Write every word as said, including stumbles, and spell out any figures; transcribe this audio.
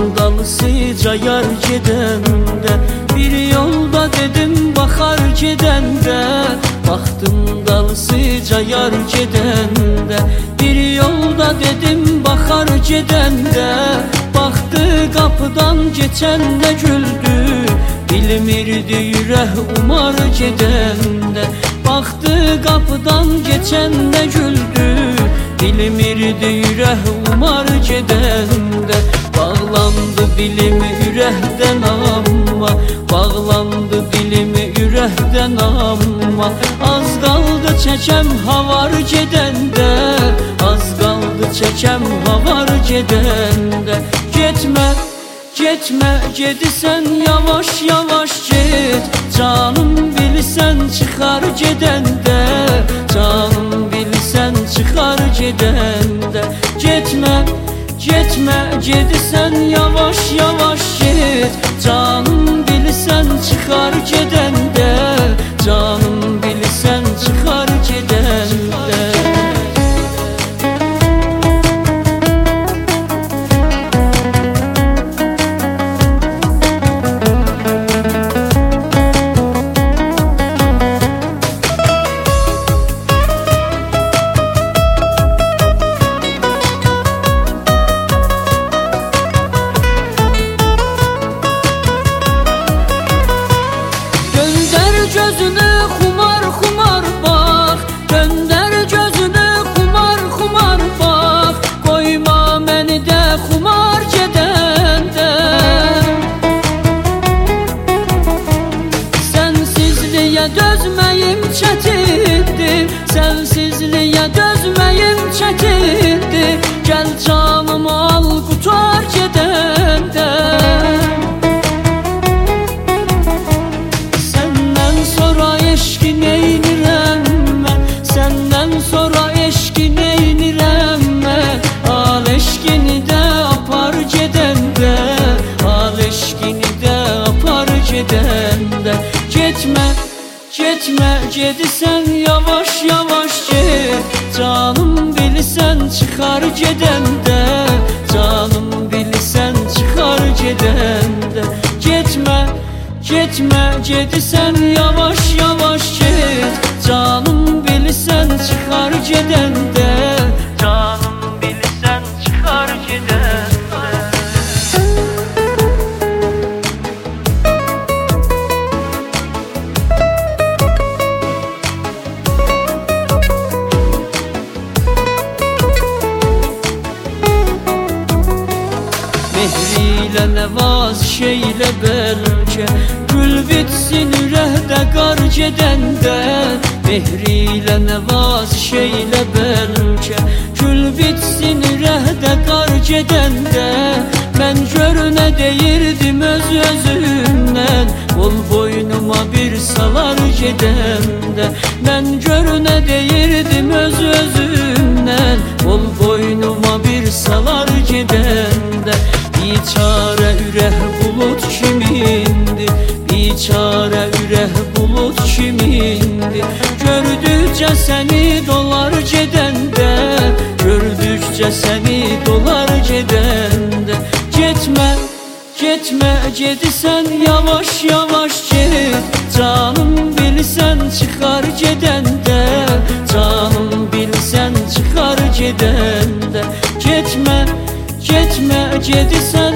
dalısıca yar gedəndə, bir yolda dedim baxar gedəndə. Baxdım dalısıca yar gedəndə, bir yolda dedim baxar gedəndə. Baxdı qapıdan keçəndə güldü, bilmirdi ürək umar gedəndə. Baxdı qapıdan keçəndə güldü, bilmirdi ürək umar gedəndə. Bağlandı dilim ürəkdən amma, bağlandı dilim ürəkdən amma. Az qaldı çəkəm havar gedəndə, az qaldı çəkəm havar gedəndə. Getmə, getmə, gedirsən yavaş yavaş get. Canım bilsən çıxar gedəndə, canım bilsən çıxar gedəndə. Getmə, getmə, gedirsən yavaş yavaş get. Canım bilsən çıxar gedəndə, canım bilsən çıxar gedəndə. Gözünü xumar xumar bax, göndər gözünü xumar xumar bax. Qoyma məni də xumar gedəndə. Sənsizliyə dözməyim çətindir, sənsizliyə dözməyim çətindir. Gəl canımı al qutar gedəndə. Eşki neynirəm mən, səndən sonra eşki neynirəm mən. Al eşkini də apar gedəndə, al eşkini də apar gedəndə. Getmə, getmə, gedirsən yavaş yavaş get. Canım bilsən çıxar gedəndə, canım bilsən çıxar gedəndə. Getmə, getmə, gedirsən yavaş yavaş get. Canım bilsən çıxar gedəndə, canım bilsən çıxar gedəndə. Mehrilə nəvaz şeylə bəlkə, gül bitsin ürəkdə qar gedəndə. Mehrilə nəvaz şeylə bəlkə, gül bitsin ürəkdə qar gedəndə. Mən gör nə deyirdim öz özümdən, qol boynuma bir salar gedəndə. Mən gör nə deyirdim öz özümdən, qol boynuma bir salar gedəndə. Biçarə ürək bulut kimindir, biçarə ürək bulut kimindir. Gördükcə səni dolar gedəndə, gördükcə səni dolar gedəndə. Getmə, getmə, gedirsən yavaş yavaş get. Canım bilsən çıxar gedəndə, canım bilsən çıxar gedəndə. Getmə, getmə, gedirsən